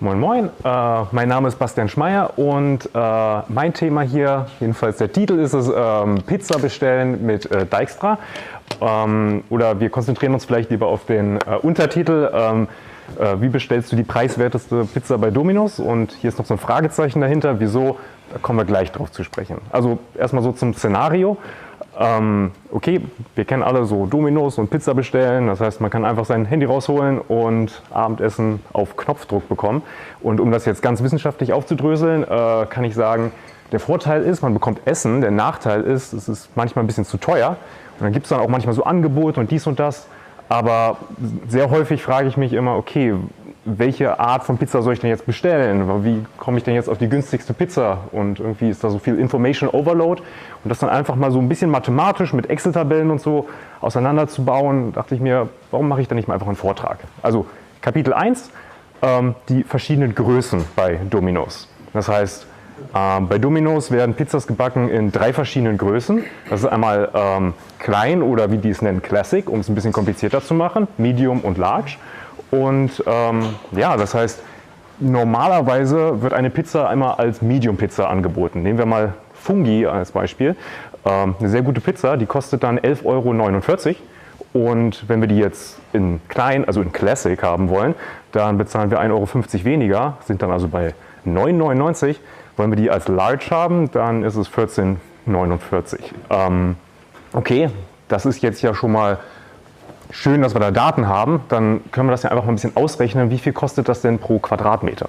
Moin Moin, mein Name ist Bastian Schmeier und mein Thema hier, jedenfalls der Titel ist es, Pizza bestellen mit Dijkstra. Oder wir konzentrieren uns vielleicht lieber auf den Untertitel, wie bestellst du die preiswerteste Pizza bei Domino's? Und hier ist noch so ein Fragezeichen dahinter, wieso, da kommen wir gleich drauf zu sprechen. Also erstmal so zum Szenario. Okay, wir kennen alle so Domino's und Pizza bestellen, das heißt, man kann einfach sein Handy rausholen und Abendessen auf Knopfdruck bekommen. Und um das jetzt ganz wissenschaftlich aufzudröseln, kann ich sagen, der Vorteil ist, man bekommt Essen, der Nachteil ist, es ist manchmal ein bisschen zu teuer. Und dann gibt es dann auch manchmal so Angebote und dies und das. Aber sehr häufig frage ich mich immer, okay, welche Art von Pizza soll ich denn jetzt bestellen? Wie komme ich denn jetzt auf die günstigste Pizza? Und irgendwie ist da so viel Information Overload. Und das dann einfach mal so ein bisschen mathematisch mit Excel-Tabellen und so auseinanderzubauen, dachte ich mir, warum mache ich da nicht mal einfach einen Vortrag? Also Kapitel 1, die verschiedenen Größen bei Domino's. Das heißt, bei Domino's werden Pizzas gebacken in 3 verschiedenen Größen. Das ist einmal klein oder wie die es nennen, Classic, um es ein bisschen komplizierter zu machen, Medium und Large. Und ja, das heißt, normalerweise wird eine Pizza einmal als Medium-Pizza angeboten. Nehmen wir mal Fungi als Beispiel. Eine sehr gute Pizza, die kostet dann 11,49 €. Und wenn wir die jetzt in klein, also in Classic haben wollen, dann bezahlen wir 1,50 € weniger, sind dann also bei 9,99 €. Wollen wir die als Large haben, dann ist es 14,49 €. Okay, das ist jetzt ja schon mal schön, dass wir da Daten haben, dann können wir das ja einfach mal ein bisschen ausrechnen, wie viel kostet das denn pro Quadratmeter.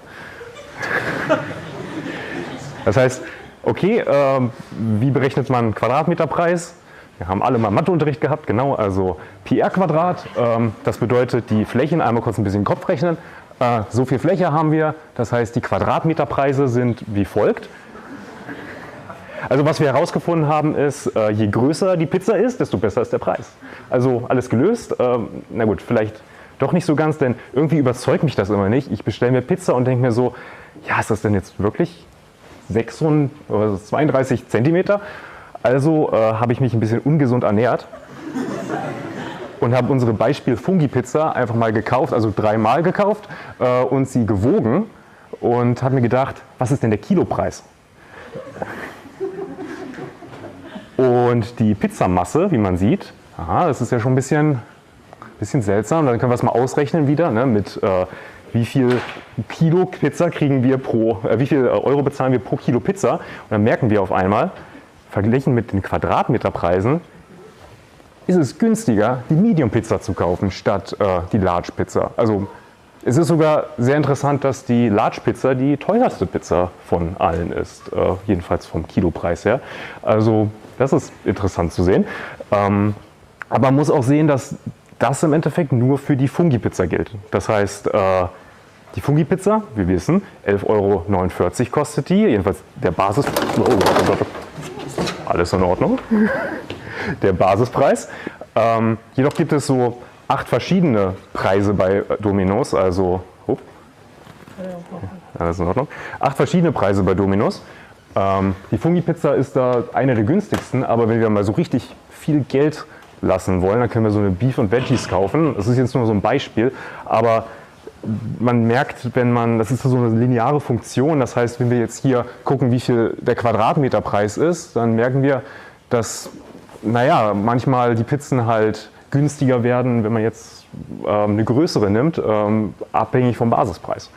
Das heißt, okay, wie berechnet man Quadratmeterpreis? Wir haben alle mal Matheunterricht gehabt, genau, also Pi r Quadrat, das bedeutet die Flächen, einmal kurz ein bisschen im Kopf rechnen, so viel Fläche haben wir, das heißt die Quadratmeterpreise sind wie folgt. Also was wir herausgefunden haben ist, je größer die Pizza ist, desto besser ist der Preis. Also alles gelöst. Na gut, vielleicht doch nicht so ganz, denn irgendwie überzeugt mich das immer nicht. Ich bestelle mir Pizza und denke mir so, ja, ist das denn jetzt wirklich 32 Zentimeter? Also habe ich mich ein bisschen ungesund ernährt und habe unsere Beispiel Fungi-Pizza einfach mal gekauft, also 3-mal gekauft und sie gewogen und habe mir gedacht, was ist denn der Kilopreis? Und die Pizzamasse, wie man sieht, aha, das ist ja schon ein bisschen seltsam. Dann können wir es mal ausrechnen wieder, ne, mit wie viel Kilo Pizza kriegen wir wie viel Euro bezahlen wir pro Kilo Pizza. Und dann merken wir auf einmal, verglichen mit den Quadratmeterpreisen, ist es günstiger, die Medium-Pizza zu kaufen, statt die Large-Pizza. Also es ist sogar sehr interessant, dass die Large-Pizza die teuerste Pizza von allen ist, jedenfalls vom Kilopreis her. Also das ist interessant zu sehen. Aber man muss auch sehen, dass das im Endeffekt nur für die Fungi-Pizza gilt. Das heißt, die Fungi-Pizza, wir wissen, 11,49 € kostet die, jedenfalls der Basis... Oh, alles in Ordnung. Der Basispreis. Jedoch gibt es so 8 verschiedene Preise bei Domino's, also alles in Ordnung. 8 verschiedene Preise bei Domino's. Die Fungi-Pizza ist da eine der günstigsten, aber wenn wir mal so richtig viel Geld lassen wollen, dann können wir so eine Beef und Veggies kaufen. Das ist jetzt nur so ein Beispiel, aber man merkt, das ist so eine lineare Funktion, das heißt, wenn wir jetzt hier gucken, wie viel der Quadratmeterpreis ist, dann merken wir, dass, naja, manchmal die Pizzen halt günstiger werden, wenn man jetzt eine größere nimmt, abhängig vom Basispreis.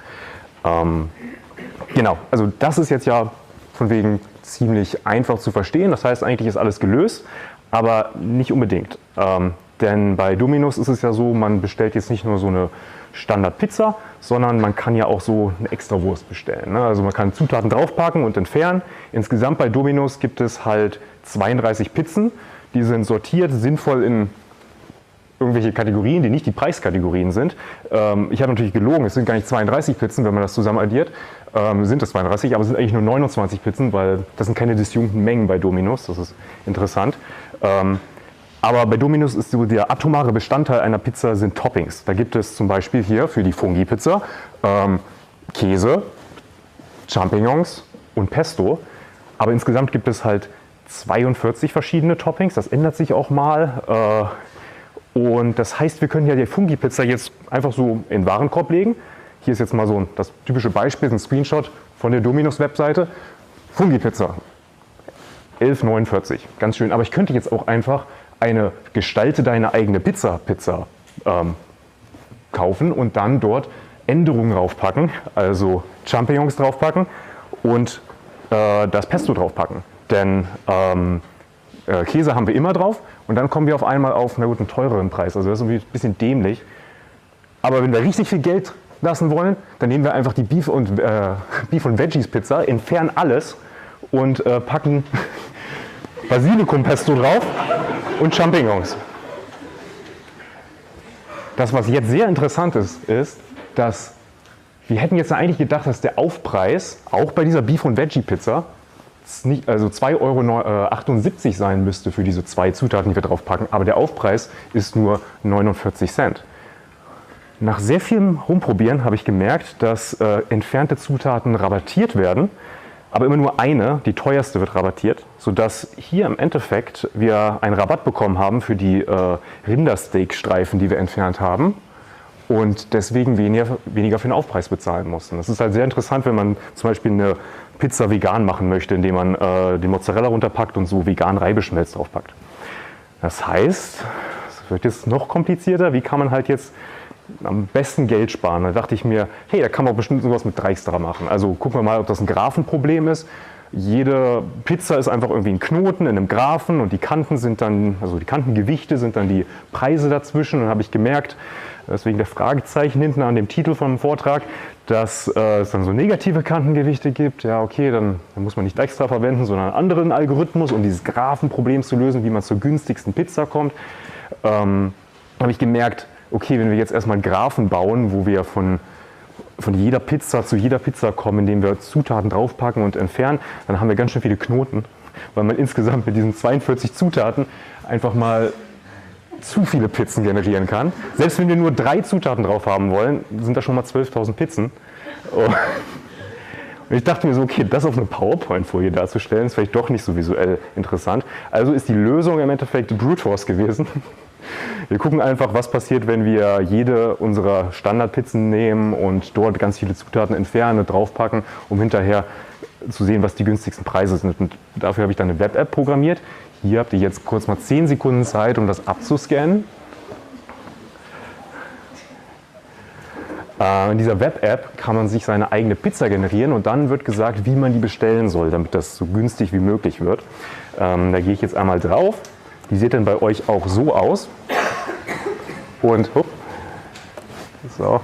Genau, also das ist jetzt ja von wegen ziemlich einfach zu verstehen, das heißt, eigentlich ist alles gelöst, aber nicht unbedingt. Denn bei Domino's ist es ja so, man bestellt jetzt nicht nur so eine Standard-Pizza, sondern man kann ja auch so eine Extrawurst bestellen. Ne? Also man kann Zutaten draufpacken und entfernen. Insgesamt bei Domino's gibt es halt 32 Pizzen, die sind sortiert, sinnvoll in irgendwelche Kategorien, die nicht die Preiskategorien sind. Ich habe natürlich gelogen, es sind gar nicht 32 Pizzen, wenn man das zusammen addiert. Sind es 32, aber es sind eigentlich nur 29 Pizzen, weil das sind keine disjunkten Mengen bei Domino's, das ist interessant. Aber bei Domino's ist so der atomare Bestandteil einer Pizza sind Toppings. Da gibt es zum Beispiel hier für die Fungi-Pizza Käse, Champignons und Pesto. Aber insgesamt gibt es halt 42 verschiedene Toppings, das ändert sich auch mal. Und das heißt, wir können ja die Fungi-Pizza jetzt einfach so in den Warenkorb legen. Hier ist jetzt mal so das typische Beispiel, ein Screenshot von der Domino's-Webseite. Fungi-Pizza, 11,49, ganz schön. Aber ich könnte jetzt auch einfach eine Gestalte deine eigene Pizza kaufen und dann dort Änderungen draufpacken, also Champignons draufpacken und das Pesto draufpacken. Denn Käse haben wir immer drauf und dann kommen wir auf einmal auf einen teureren Preis. Also das ist irgendwie ein bisschen dämlich. Aber wenn wir richtig viel Geld lassen wollen, dann nehmen wir einfach die Beef und Veggies Pizza, entfernen alles und packen Basilikumpesto drauf und Champignons. Das, was jetzt sehr interessant ist, dass wir hätten jetzt eigentlich gedacht, dass der Aufpreis auch bei dieser Beef- und Veggie-Pizza also 2,78 € sein müsste für diese 2 Zutaten, die wir draufpacken. Aber der Aufpreis ist nur 49 Cent. Nach sehr vielem Rumprobieren habe ich gemerkt, dass entfernte Zutaten rabattiert werden, aber immer nur eine, die teuerste, wird rabattiert, sodass hier im Endeffekt wir einen Rabatt bekommen haben für die Rindersteakstreifen, die wir entfernt haben und deswegen weniger für den Aufpreis bezahlen mussten. Das ist halt sehr interessant, wenn man zum Beispiel eine Pizza vegan machen möchte, indem man die Mozzarella runterpackt und so vegan Reibeschmelz draufpackt. Das heißt, es wird jetzt noch komplizierter. Wie kann man halt jetzt am besten Geld sparen? Da dachte ich mir, hey, da kann man bestimmt sowas mit Dijkstra machen. Also gucken wir mal, ob das ein Graphenproblem ist. Jede Pizza ist einfach irgendwie ein Knoten in einem Graphen und die Kanten sind dann, also die Kantengewichte sind dann die Preise dazwischen. Und dann habe ich gemerkt, deswegen der Fragezeichen hinten an dem Titel vom Vortrag, dass es dann so negative Kantengewichte gibt. Ja, okay, dann muss man nicht Dijkstra verwenden, sondern einen anderen Algorithmus, um dieses Graphenproblem zu lösen, wie man zur günstigsten Pizza kommt. Habe ich gemerkt, okay, wenn wir jetzt erstmal Graphen bauen, wo wir von jeder Pizza zu jeder Pizza kommen, indem wir Zutaten draufpacken und entfernen, dann haben wir ganz schön viele Knoten, weil man insgesamt mit diesen 42 Zutaten einfach mal zu viele Pizzen generieren kann. Selbst wenn wir nur 3 Zutaten drauf haben wollen, sind da schon mal 12.000 Pizzen. Und ich dachte mir so, okay, das auf eine PowerPoint-Folie darzustellen, ist vielleicht doch nicht so visuell interessant. Also ist die Lösung im Endeffekt Brute Force gewesen. Wir gucken einfach, was passiert, wenn wir jede unserer Standardpizzen nehmen und dort ganz viele Zutaten entfernen und draufpacken, um hinterher zu sehen, was die günstigsten Preise sind. Und dafür habe ich dann eine Web-App programmiert. Hier habt ihr jetzt kurz mal 10 Sekunden Zeit, um das abzuscannen. In dieser Web-App kann man sich seine eigene Pizza generieren und dann wird gesagt, wie man die bestellen soll, damit das so günstig wie möglich wird. Da gehe ich jetzt einmal drauf. Die sieht dann bei euch auch so aus. Und so,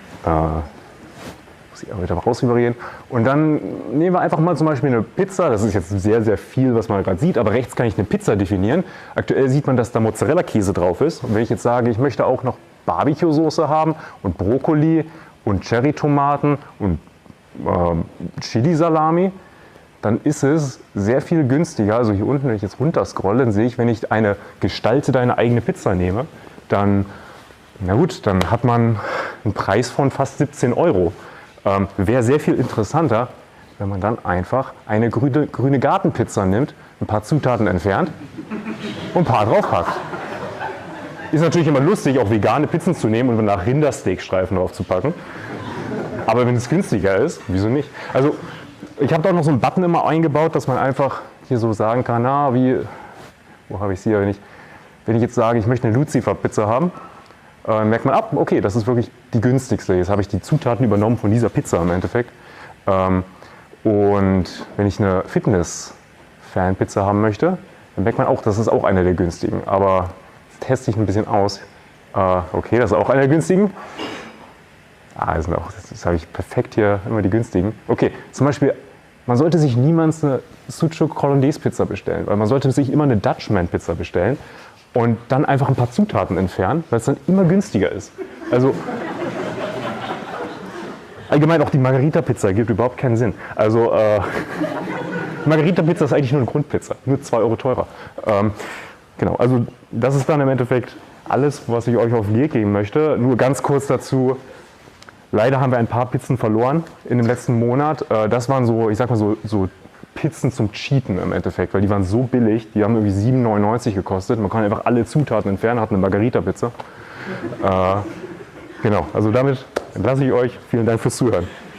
muss ich auch wieder rausübergehen. Und dann nehmen wir einfach mal zum Beispiel eine Pizza. Das ist jetzt sehr, sehr viel, was man gerade sieht. Aber rechts kann ich eine Pizza definieren. Aktuell sieht man, dass da Mozzarella-Käse drauf ist. Und wenn ich jetzt sage, ich möchte auch noch Barbecue-Soße haben und Brokkoli und Cherry-Tomaten und Chili-Salami, dann ist es sehr viel günstiger. Also hier unten, wenn ich jetzt runter scrolle, dann sehe ich, wenn ich eine Gestalte deine eigene Pizza nehme, dann, na gut, dann hat man einen Preis von fast 17 €. Wäre sehr viel interessanter, wenn man dann einfach eine grüne Gartenpizza nimmt, ein paar Zutaten entfernt und ein paar draufpackt. Ist natürlich immer lustig, auch vegane Pizzen zu nehmen und danach Rindersteakstreifen draufzupacken. Aber wenn es günstiger ist, wieso nicht? Also ich habe da noch so einen Button immer eingebaut, dass man einfach hier so sagen kann, na, wo habe ich es hier, wenn ich jetzt sage, ich möchte eine Lucifer-Pizza haben, merkt man, okay, das ist wirklich die günstigste. Jetzt habe ich die Zutaten übernommen von dieser Pizza im Endeffekt. Und wenn ich eine Fitness-Fan-Pizza haben möchte, dann merkt man auch, das ist auch eine der günstigen. Aber jetzt teste ich ein bisschen aus. Okay, das ist auch eine der günstigen. Das habe ich perfekt hier immer die günstigen. Okay, zum Beispiel, man sollte sich niemals eine Sucuk Hollandaise Pizza bestellen, weil man sollte sich immer eine Dutchman Pizza bestellen und dann einfach ein paar Zutaten entfernen, weil es dann immer günstiger ist. Also allgemein auch die Margarita Pizza gibt überhaupt keinen Sinn. Also Margarita Pizza ist eigentlich nur eine Grundpizza, nur 2 € teurer. Genau, also das ist dann im Endeffekt alles, was ich euch auf den Weg geben möchte. Nur ganz kurz dazu. Leider haben wir ein paar Pizzen verloren in dem letzten Monat. Das waren so, ich sag mal so Pizzen zum Cheaten im Endeffekt, weil die waren so billig, die haben irgendwie 7,99 € gekostet. Man kann einfach alle Zutaten entfernen, hat eine Margarita-Pizza. Genau, also damit dann lasse ich euch. Vielen Dank fürs Zuhören.